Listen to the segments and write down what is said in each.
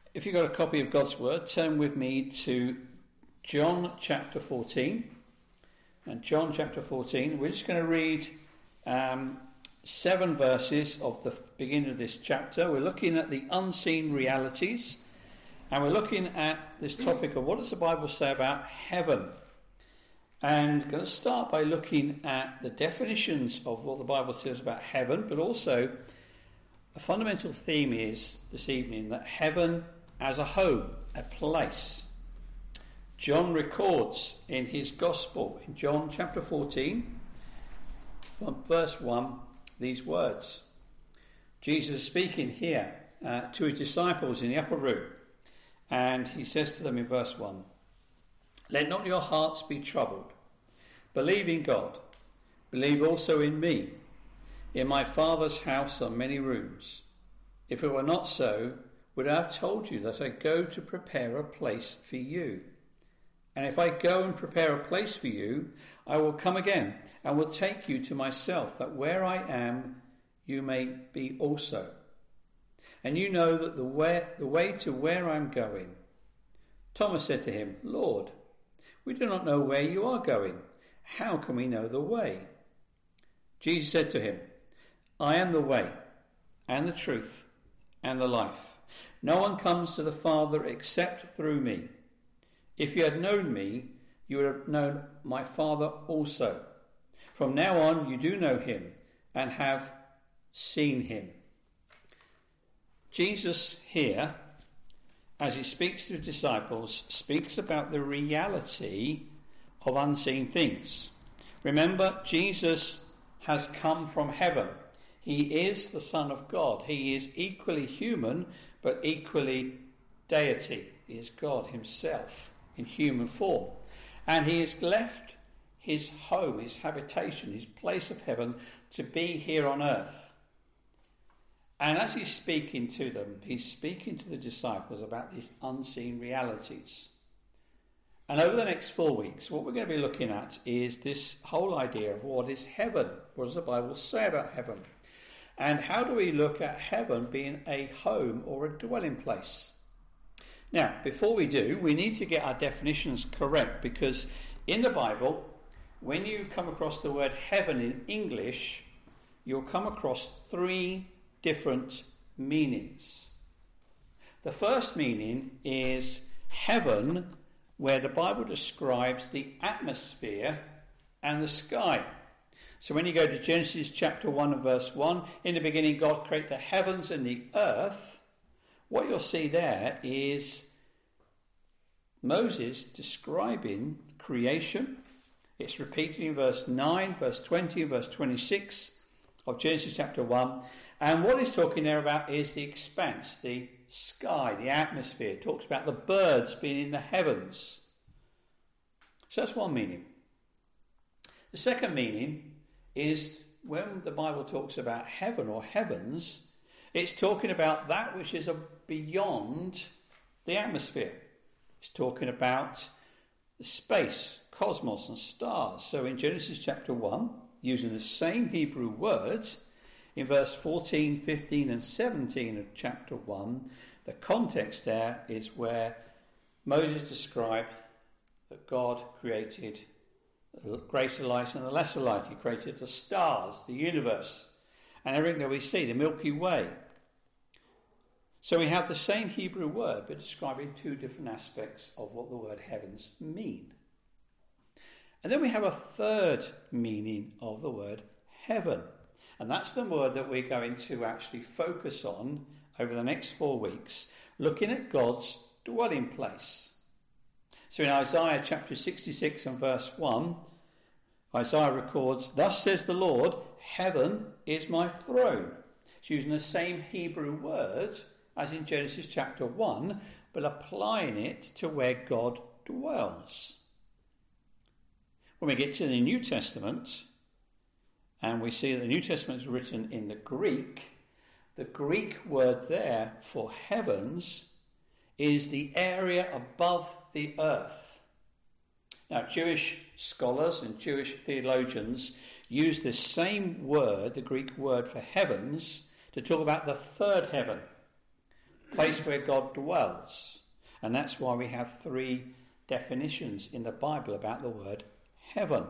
If you've got a copy of God's Word, turn with me to John chapter 14. And John chapter 14, we're just going to read 7 verses of the beginning of this chapter. We're looking at the unseen realities, and we're looking at this topic of what does the Bible say about heaven. And I'm going to start by looking at the definitions of what the Bible says about heaven, but also a fundamental theme is this evening that heaven as a home, a place. John records in his Gospel, in John chapter 14, from verse 1, these words. Jesus is speaking here to his disciples in the upper room, and he says to them in verse 1, "Let not your hearts be troubled. Believe in God. Believe also in me. In my Father's house are many rooms. If it were not so, would I have told you that I go to prepare a place for you? And if I go and prepare a place for you, I will come again and will take you to myself, that where I am, you may be also. And you know that the way to where I am going." Thomas said to him, "Lord, we do not know where you are going. How can we know the way?" Jesus said to him, "I am the way and the truth and the life. No one comes to the Father except through me. If you had known me, you would have known my Father also. From now on, you do know him and have seen him." Jesus here, as he speaks to the disciples, speaks about the reality of unseen things. Remember, Jesus has come from heaven. He is the Son of God. He is equally human, but equally deity. He is God himself in human form. And he has left his home, his habitation, his place of heaven to be here on earth. And as he's speaking to them, he's speaking to the disciples about these unseen realities. And over the next 4 weeks, what we're going to be looking at is this whole idea of what is heaven. What does the Bible say about heaven? And how do we look at heaven being a home or a dwelling place? Now, before we do, we need to get our definitions correct, because in the Bible, when you come across the word heaven in English, you'll come across 3 different meanings. The first meaning is heaven, where the Bible describes the atmosphere and the sky. So when you go to Genesis chapter 1 and verse 1, in the beginning God created the heavens and the earth, what you'll see there is Moses describing creation. It's repeated in verse 9, verse 20, and verse 26 of Genesis chapter 1. And what he's talking there about is the expanse, the sky, the atmosphere. It talks about the birds being in the heavens. So that's one meaning. The second meaning is when the Bible talks about heaven or heavens, it's talking about that which is beyond the atmosphere. It's talking about the space, cosmos and stars. So in Genesis chapter 1, using the same Hebrew words, in verse 14, 15 and 17 of chapter 1, the context there is where Moses described that God created the greater light and the lesser light. He created the stars, the universe, and everything that we see, the Milky Way. So we have the same Hebrew word, but describing 2 different aspects of what the word heavens mean. And then we have a third meaning of the word heaven. And that's the word that we're going to actually focus on over the next 4 weeks, looking at God's dwelling place. So in Isaiah chapter 66 and verse 1, Isaiah records, "Thus says the Lord, heaven is my throne." It's using the same Hebrew word as in Genesis chapter 1, but applying it to where God dwells. When we get to the New Testament, and we see that the New Testament is written in the Greek word there for heavens is the area above the earth. Now, Jewish scholars and Jewish theologians use the same word, the Greek word for heavens, to talk about the third heaven. place where God dwells. And that's why we have 3 definitions in the Bible about the word heaven.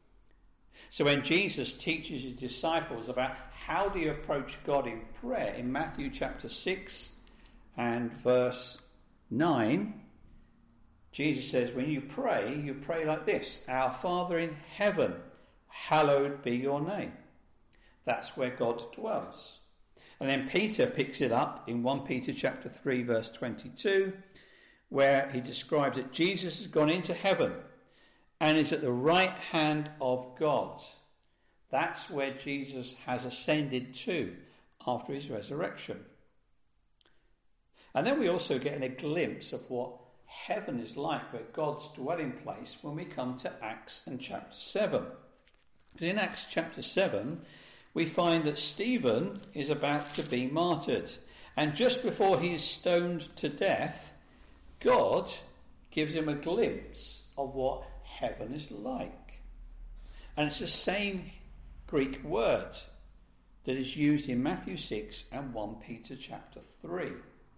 So when Jesus teaches his disciples about how do you approach God in prayer in Matthew chapter 6 and verse 9, Jesus says, when you pray like this: Our Father in heaven, hallowed be your name. That's where God dwells. And then Peter picks it up in 1 Peter chapter 3 verse 22, where he describes that Jesus has gone into heaven and is at the right hand of God. That's where Jesus has ascended to after his resurrection. And then we also get a glimpse of what heaven is like, where God's dwelling place, when we come to Acts and chapter 7. In Acts chapter 7, we find that Stephen is about to be martyred. And just before he is stoned to death, God gives him a glimpse of what heaven is like. And it's the same Greek word that is used in Matthew 6 and 1 Peter chapter 3.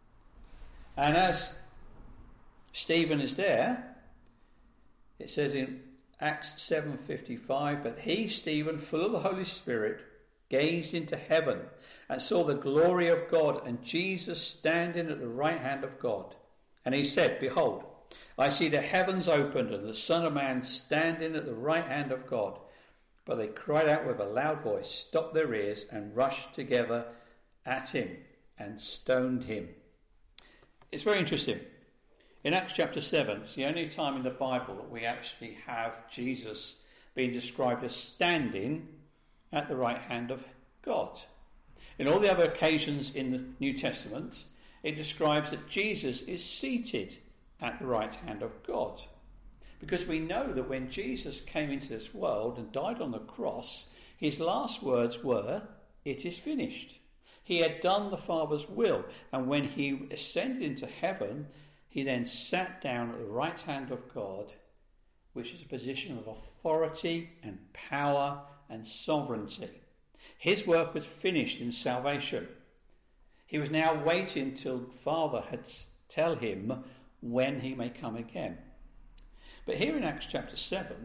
And as Stephen is there, it says in Acts 7:55, but he, Stephen, full of the Holy Spirit, gazed into heaven and saw the glory of God and Jesus standing at the right hand of God. And he said, Behold, I see the heavens opened and the Son of Man standing at the right hand of God. But they cried out with a loud voice, stopped their ears, and rushed together at him and stoned him. It's very interesting. In Acts chapter 7, it's the only time in the Bible that we actually have Jesus being described as standing at the right hand of God. In all the other occasions in the New Testament, it describes that Jesus is seated at the right hand of God. Because we know that when Jesus came into this world and died on the cross, his last words were, "It is finished." He had done the Father's will, and when he ascended into heaven, he then sat down at the right hand of God, which is a position of authority and power and sovereignty. His work was finished in salvation. He was now waiting till Father had tell him when he may come again. But here in Acts chapter 7,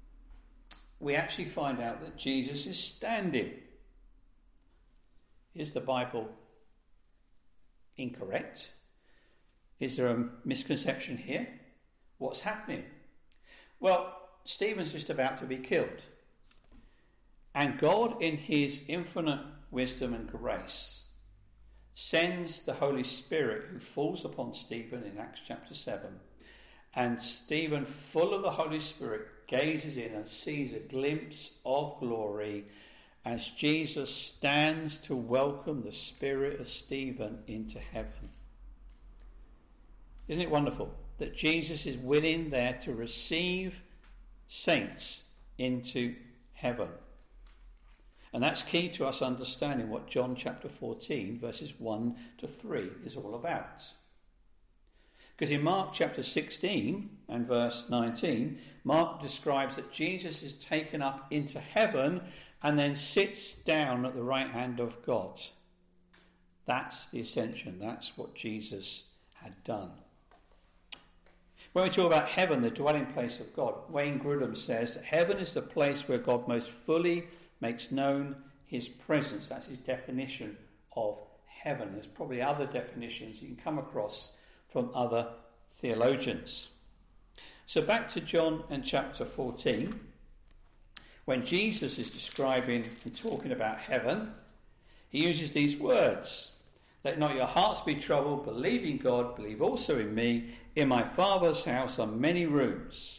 we actually find out that Jesus is standing. Is the Bible incorrect? Is there a misconception here? What's happening? Well, Stephen's just about to be killed. And God, in his infinite wisdom and grace, sends the Holy Spirit, who falls upon Stephen in Acts chapter 7. And Stephen, full of the Holy Spirit, gazes in and sees a glimpse of glory as Jesus stands to welcome the spirit of Stephen into heaven. Isn't it wonderful that Jesus is willing there to receive saints into heaven? And that's key to us understanding what John chapter 14 verses 1 to 3 is all about. Because in Mark chapter 16 and verse 19, Mark describes that Jesus is taken up into heaven and then sits down at the right hand of God. That's the ascension. That's what Jesus had done. When we talk about heaven, the dwelling place of God, Wayne Grudem says that heaven is the place where God most fully makes known his presence. That's his definition of heaven. There's probably other definitions you can come across from other theologians. So back to John and chapter 14. When Jesus is describing and talking about heaven, he uses these words. Let not your hearts be troubled. Believe in God. Believe also in me. In my Father's house are many rooms.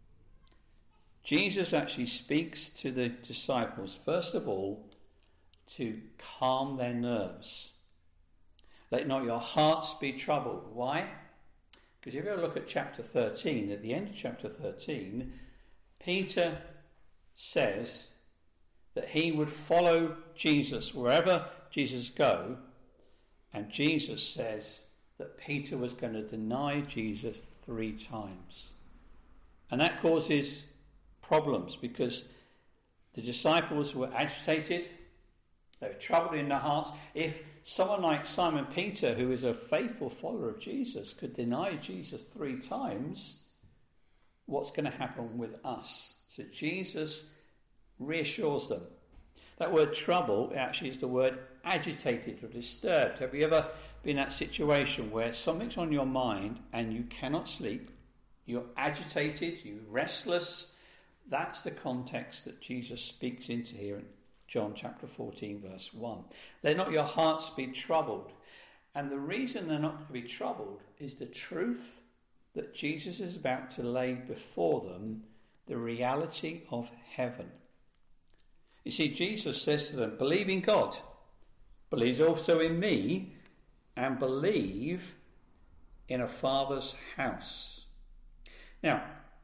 Jesus actually speaks to the disciples, first of all, to calm their nerves. Let not your hearts be troubled. Why? Because if you ever look at chapter 13, at the end of chapter 13, Peter says that he would follow Jesus wherever Jesus go, and Jesus says that Peter was going to deny Jesus 3 times. And that causes problems because the disciples were agitated They were troubled in their hearts. If someone like Simon Peter, who is a faithful follower of Jesus, could deny Jesus 3 times, what's going to happen with us? So Jesus reassures them. That word trouble actually is the word agitated or disturbed. Have you ever been in that situation where something's on your mind and you cannot sleep? You're agitated, you're restless. That's the context that Jesus speaks into here in John chapter 14 verse 1. Let not your hearts be troubled. And the reason they're not to be troubled is the truth that Jesus is about to lay before them, the reality of heaven. You see, Jesus says to them, believe in God, believe also in me, and believe in a Father's house. Now,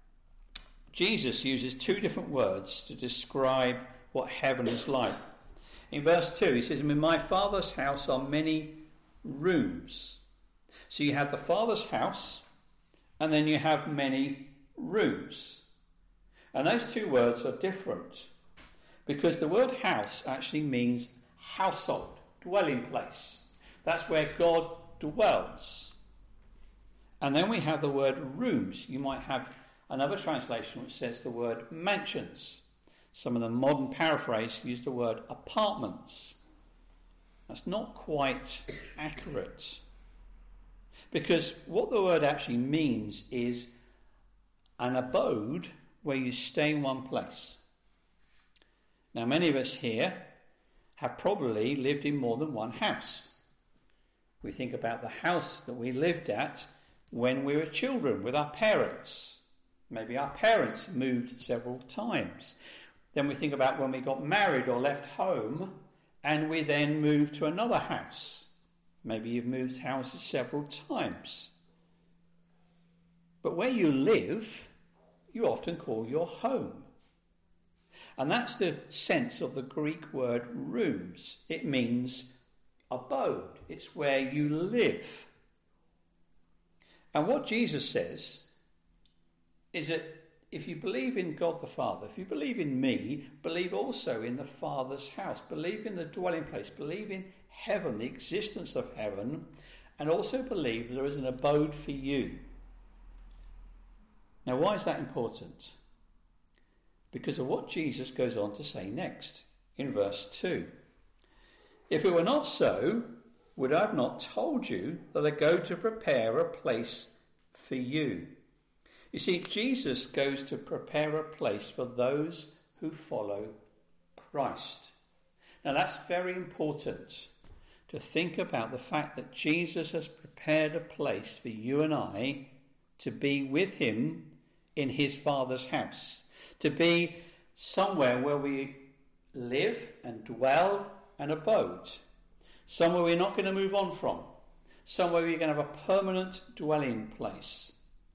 Jesus uses 2 different words to describe what heaven is like. In verse 2, he says, in my Father's house are many rooms. So you have the Father's house, and then you have many rooms. And those 2 words are different, because the word house actually means household, dwelling place. That's where God dwells. And then we have the word rooms. You might have another translation which says the word mansions. Some of the modern paraphrase use the word apartments. That's not quite accurate. Because what the word actually means is an abode where you stay in one place. Now, many of us here have probably lived in more than one house. We think about the house that we lived at when we were children with our parents. Maybe our parents moved several times. Then we think about when we got married or left home and we then moved to another house. Maybe you've moved houses several times. But where you live, you often call your home. And that's the sense of the Greek word rooms. It means abode. It's where you live. And what Jesus says is that if you believe in God the Father, if you believe in me, believe also in the Father's house. Believe in the dwelling place. Believe in heaven, the existence of heaven, and also believe that there is an abode for you. Now, why is that important? Because of what Jesus goes on to say next in verse 2. If it were not so, would I have not told you that I go to prepare a place for you? You see, Jesus goes to prepare a place for those who follow Christ. Now, that's very important to think about the fact that Jesus has prepared a place for you and I to be with him in his Father's house, to be somewhere where we live and dwell and abode, somewhere we're not going to move on from, somewhere we're going to have a permanent dwelling place.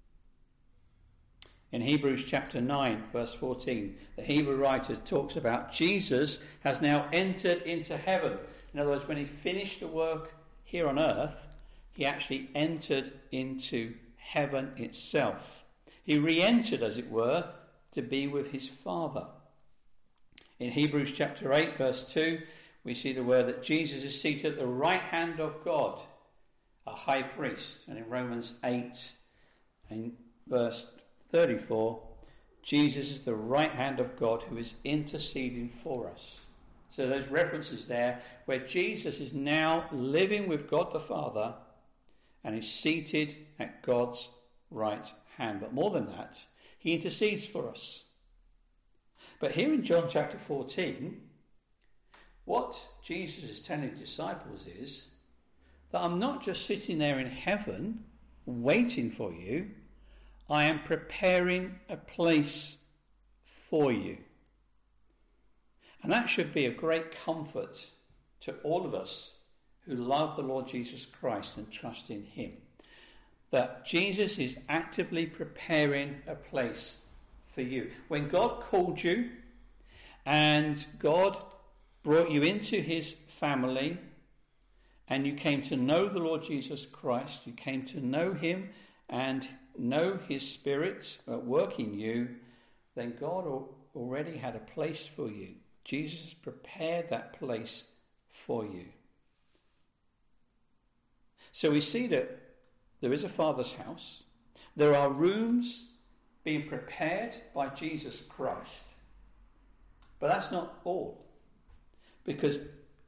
In Hebrews chapter 9, verse 14, the Hebrew writer talks about Jesus has now entered into heaven. In other words, when he finished the work here on earth, he actually entered into heaven itself. He re-entered, as it were, to be with his Father. In Hebrews chapter 8, verse 2, we see the word that Jesus is seated at the right hand of God, a high priest. And in Romans 8, in verse 34, Jesus is the right hand of God who is interceding for us. So those references there where Jesus is now living with God the Father and is seated at God's right hand. But more than that, he intercedes for us. But here in John chapter 14, what Jesus is telling his disciples is that I'm not just sitting there in heaven waiting for you, I am preparing a place for you. And that should be a great comfort to all of us who love the Lord Jesus Christ and trust in him. That Jesus is actively preparing a place for you. When God called you and God brought you into his family and you came to know the Lord Jesus Christ, you came to know him and know his Spirit at work in you, then God already had a place for you. Jesus prepared that place for you. So we see that there is a Father's house. There are rooms being prepared by Jesus Christ. But that's not all. Because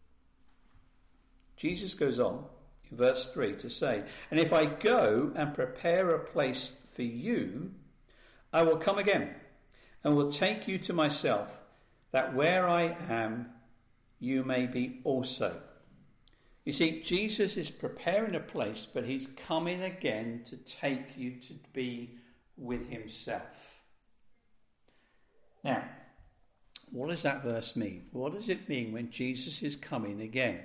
Jesus goes on in verse 3 to say, "And if I go and prepare a place for you, I will come again and will take you to myself, that where I am, you may be also." You see, Jesus is preparing a place, but he's coming again to take you to be with himself. Now, what does that verse mean? What does it mean when Jesus is coming again?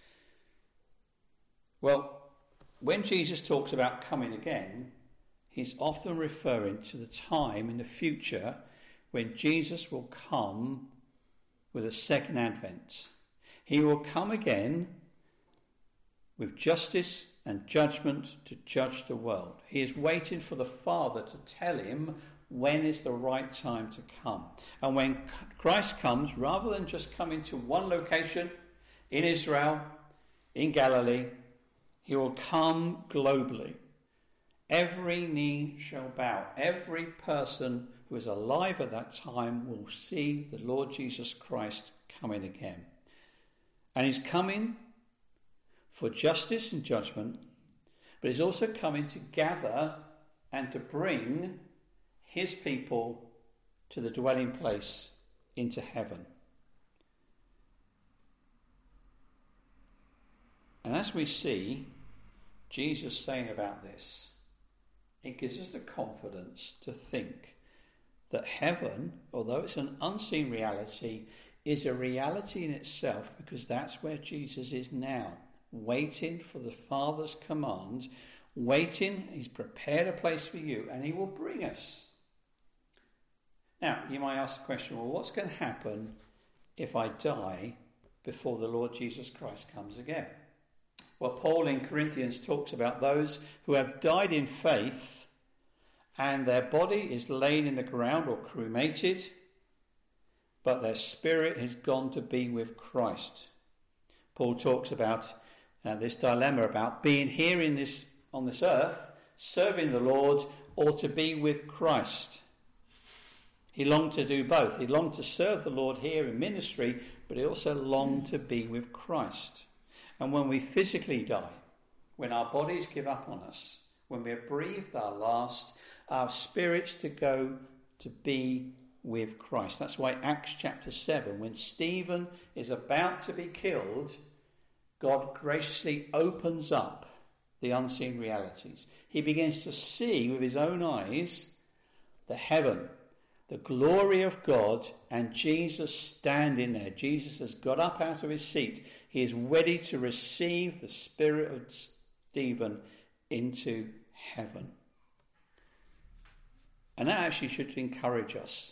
Well, when Jesus talks about coming again, he's often referring to the time in the future when Jesus will come with a second advent. He will come again with justice and judgment to judge the world. He is waiting for the Father to tell him when is the right time to come. And when Christ comes, rather than just coming to one location in Israel, in Galilee, he will come globally. Every knee shall bow. Every person who is alive at that time will see the Lord Jesus Christ coming again. And he's coming for justice and judgment, but he's also coming to gather and to bring his people to the dwelling place into heaven. And as we see Jesus saying about this, it gives us the confidence to think that heaven, although it's an unseen reality, is a reality in itself, because that's where Jesus is now, waiting for the Father's command, waiting. He's prepared a place for you, and he will bring us. Now, you might ask the question, well, what's going to happen if I die before the Lord Jesus Christ comes again? Well, Paul in Corinthians talks about those who have died in faith and their body is laid in the ground or cremated, but their spirit has gone to be with Christ. Paul talks about this dilemma about being here on this earth, serving the Lord, or to be with Christ. He longed to do both. He longed to serve the Lord here in ministry, but he also longed to be with Christ. And when we physically die, when our bodies give up on us, when we have breathed our last, our spirits to go to be with Christ. That's why Acts chapter 7, when Stephen is about to be killed, God graciously opens up the unseen realities. He begins to see with his own eyes the heaven, the glory of God, and Jesus standing there. Jesus has got up out of his seat. He is ready to receive the spirit of Stephen into heaven. And that actually should encourage us.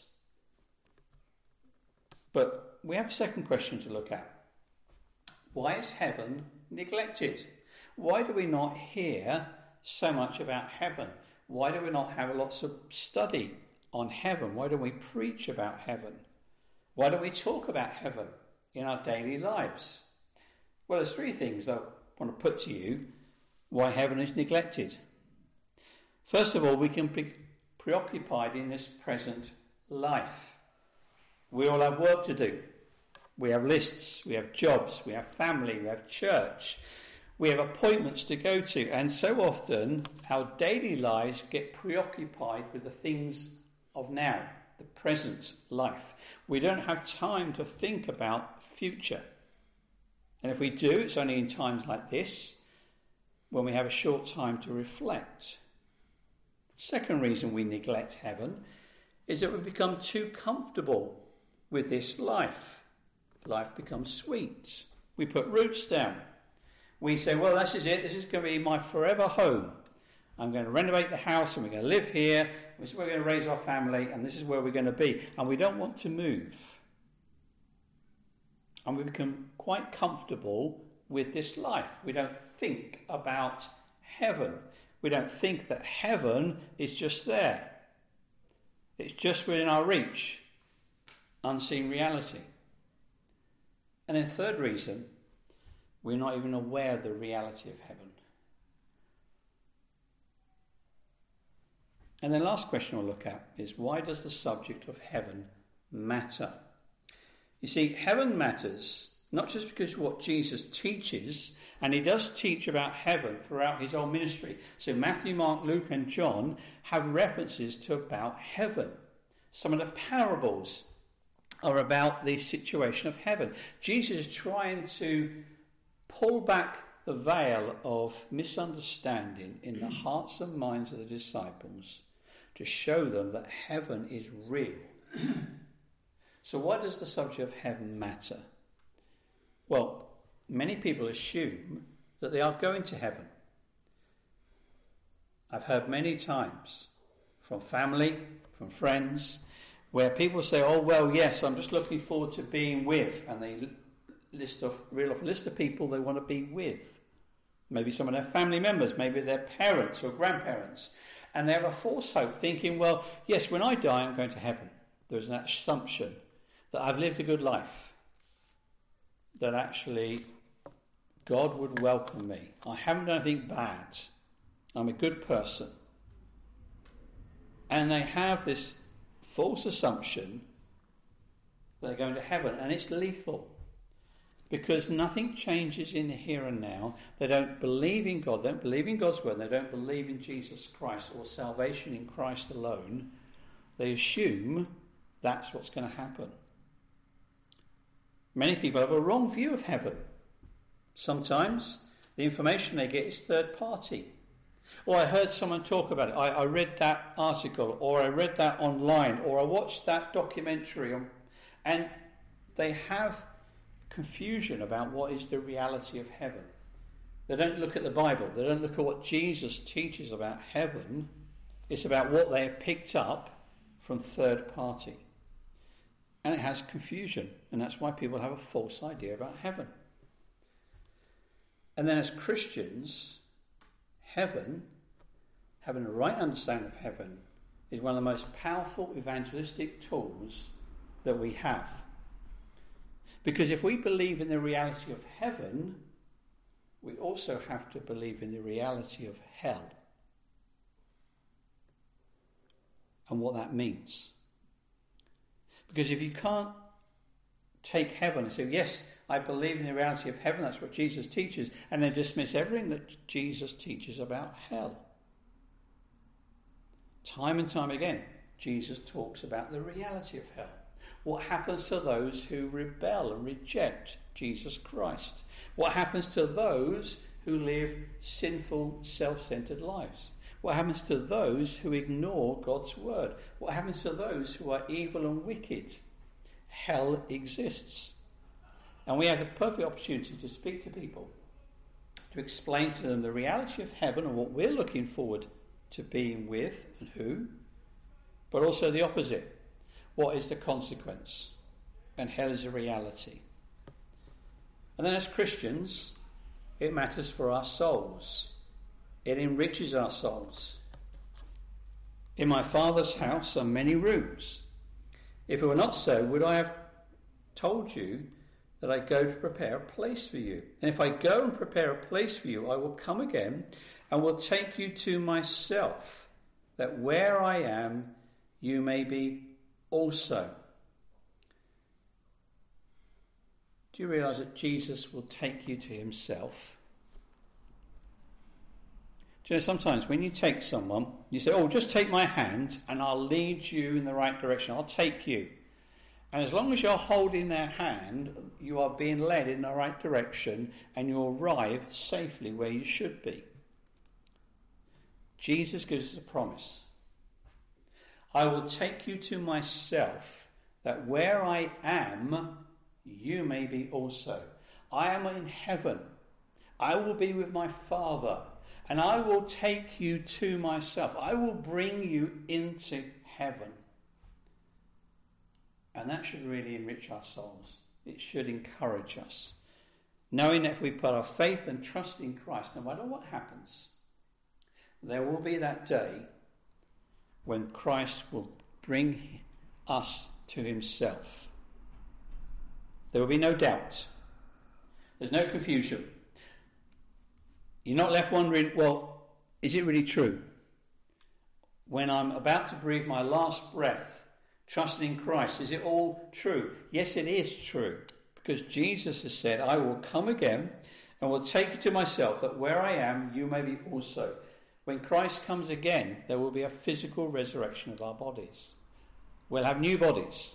But we have a second question to look at. Why is heaven neglected? Why do we not hear so much about heaven? Why do we not have lots of study on heaven? Why don't we preach about heaven? Why don't we talk about heaven in our daily lives? Well, there's three things I want to put to you why heaven is neglected. First of all, we can be preoccupied in this present life. We all have work to do. We have lists, we have jobs, we have family, we have church, we have appointments to go to, and so often our daily lives get preoccupied with the things of now, the present life. We don't have time to think about future. And if we do, it's only in times like this when we have a short time to reflect. Second reason we neglect heaven is that we become too comfortable with this life. Life becomes sweet. We put roots down. We say, well, this is it. This is going to be my forever home. I'm going to renovate the house and we're going to live here. This is where we're going to raise our family and this is where we're going to be. And we don't want to move. And we become quite comfortable with this life. We don't think about heaven. We don't think that heaven is just there. It's just within our reach. Unseen reality. And then third reason we're not even aware of the reality of heaven. And the last question we'll look at is, why does the subject of heaven matter? You see, heaven matters not just because of what Jesus teaches, and he does teach about heaven throughout his whole ministry. So Matthew, Mark, Luke and John have references to about heaven. Some of the parables are about the situation of heaven. Jesus is trying to pull back the veil of misunderstanding in the hearts and minds of the disciples to show them that heaven is real. So why does the subject of heaven matter? Well, many people assume that they are going to heaven. I've heard many times from family, from friends, where people say, oh, well, yes, I'm just looking forward to being with, and they reel off a list of people they want to be with. Maybe some of their family members, maybe their parents or grandparents. And they have a false hope, thinking, well, yes, when I die, I'm going to heaven. There's an assumption that I've lived a good life, that actually God would welcome me. I haven't done anything bad. I'm a good person. And they have this false assumption that they're going to heaven, and it's lethal. Because nothing changes in the here and now. They don't believe in God, they don't believe in God's word, they don't believe in Jesus Christ or salvation in Christ alone. They assume that's what's going to happen. Many people have a wrong view of heaven. Sometimes the information they get is third party. Or I heard someone talk about it. I read that article, or I read that online, or I watched that documentary. And they have confusion about what is the reality of heaven. They don't look at the Bible. They don't look at what Jesus teaches about heaven. It's about what they have picked up from third party. And it has confusion. And that's why people have a false idea about heaven. And then as Christians, heaven, having a right understanding of heaven, is one of the most powerful evangelistic tools that we have. Because if we believe in the reality of heaven, we also have to believe in the reality of hell and what that means. Because if you can't take heaven and say, yes, I believe in the reality of heaven, that's what Jesus teaches, and then dismiss everything that Jesus teaches about hell. Time and time again, Jesus talks about the reality of hell. What happens to those who rebel and reject Jesus Christ? What happens to those who live sinful, self-centered lives? What happens to those who ignore God's word? What happens to those who are evil and wicked? Hell exists. And we have the perfect opportunity to speak to people, to explain to them the reality of heaven and what we're looking forward to being with and who, but also the opposite. What is the consequence? And hell is a reality. And then as Christians, it matters for our souls. It enriches our souls. In my Father's house are many rooms. If it were not so, would I have told you that I go to prepare a place for you? And if I go and prepare a place for you, I will come again and will take you to myself, that where I am, you may be also. Do you realise that Jesus will take you to himself? Do you know, sometimes when you take someone, you say, oh, just take my hand and I'll lead you in the right direction. I'll take you. And as long as you're holding their hand, you are being led in the right direction and you arrive safely where you should be. Jesus gives us a promise. I will take you to myself, that where I am, you may be also. I am in heaven. I will be with my Father, and I will take you to myself. I will bring you into heaven. And that should really enrich our souls. It should encourage us. Knowing that if we put our faith and trust in Christ, no matter what happens, there will be that day when Christ will bring us to himself. There will be no doubt. There's no confusion. You're not left wondering, well, is it really true? When I'm about to breathe my last breath, trusting in Christ, is it all true? Yes, it is true. Because Jesus has said, I will come again and will take you to myself, that where I am, you may be also. When Christ comes again, there will be a physical resurrection of our bodies. We'll have new bodies.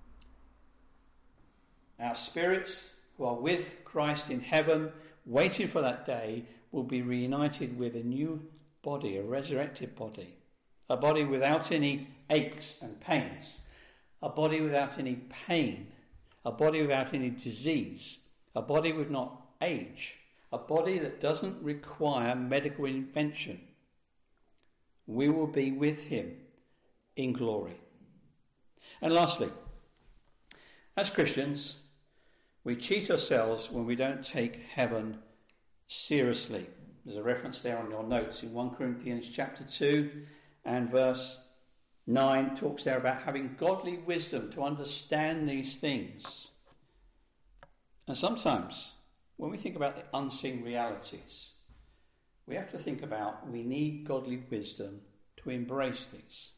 Our spirits who are with Christ in heaven, waiting for that day, will be reunited with a new body, a resurrected body. A body without any aches and pains. A body without any pain. A body without any disease. A body with not age. A body that doesn't require medical intervention. We will be with him in glory. And lastly, as Christians, we cheat ourselves when we don't take heaven seriously. There's a reference there on your notes in 1 Corinthians chapter 2 and verse 9 talks there about having godly wisdom to understand these things. And sometimes when we think about the unseen realities, we have to think about we need godly wisdom to embrace these.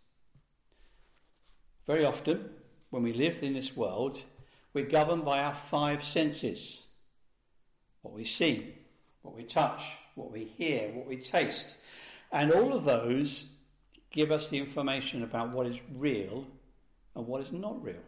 Very often, when we live in this world, we're governed by our five senses. What we see, what we touch, what we hear, what we taste. And all of those give us the information about what is real and what is not real.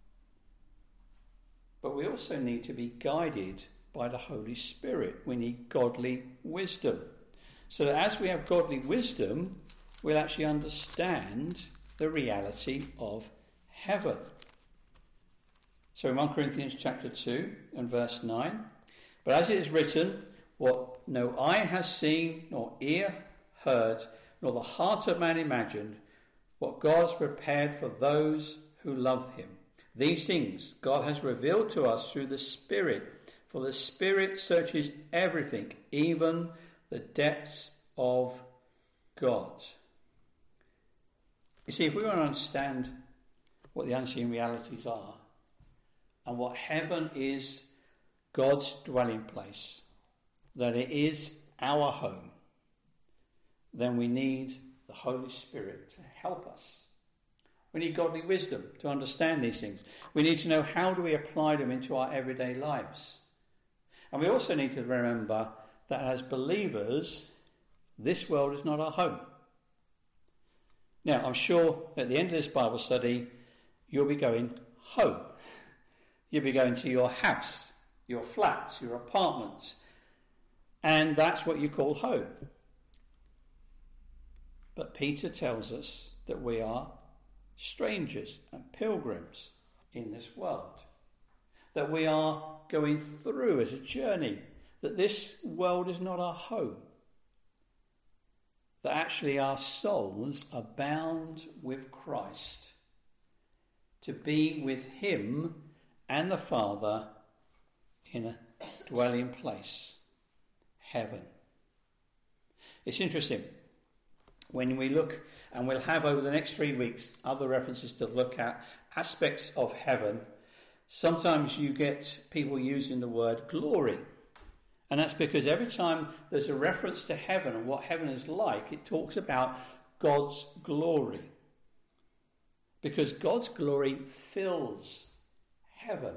But we also need to be guided by the Holy Spirit. We need godly wisdom. So that as we have godly wisdom, we'll actually understand the reality of heaven. So in 1 Corinthians chapter 2 and verse 9, but as it is written, what no eye has seen, nor ear heard, nor the heart of man imagined, what God has prepared for those who love him. These things God has revealed to us through the Spirit, for the Spirit searches everything, even the depths of God. You see, if we want to understand what the unseen realities are, and what heaven is, God's dwelling place, that it is our home, then we need the Holy Spirit to help us. We need godly wisdom to understand these things. We need to know how do we apply them into our everyday lives. And we also need to remember that as believers, this world is not our home. Now, I'm sure at the end of this Bible study, you'll be going home. You'll be going to your house, your flat, your apartment, and that's what you call home. But Peter tells us that we are strangers and pilgrims in this world, that we are going through as a journey, that this world is not our home, that actually our souls are bound with Christ to be with him and the Father in a dwelling place, heaven. It's interesting. When we look, and we'll have over the next 3 weeks other references to look at aspects of heaven, sometimes you get people using the word glory. And that's because every time there's a reference to heaven and what heaven is like, it talks about God's glory. Because God's glory fills heaven.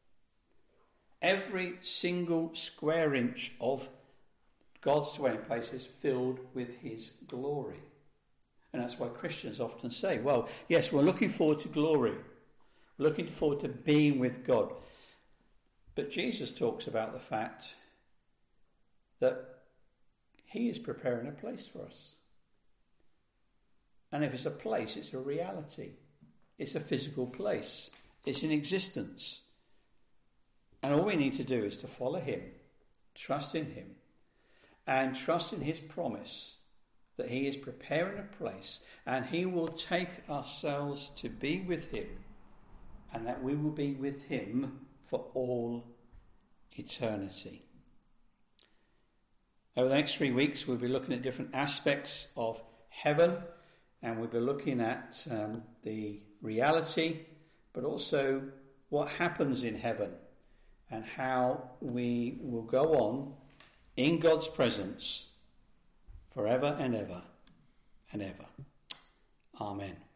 Every single square inch of God's dwelling place is filled with his glory. And that's why Christians often say, well, yes, we're looking forward to glory. We're looking forward to being with God. But Jesus talks about the fact that he is preparing a place for us. And if it's a place, it's a reality. It's a physical place. It's in existence. And all we need to do is to follow him, trust in him, and trust in his promise that he is preparing a place and he will take ourselves to be with him and that we will be with him for all eternity. Over the next 3 weeks we'll be looking at different aspects of heaven, and we'll be looking at the reality but also what happens in heaven and how we will go on in God's presence forever and ever and ever. Amen.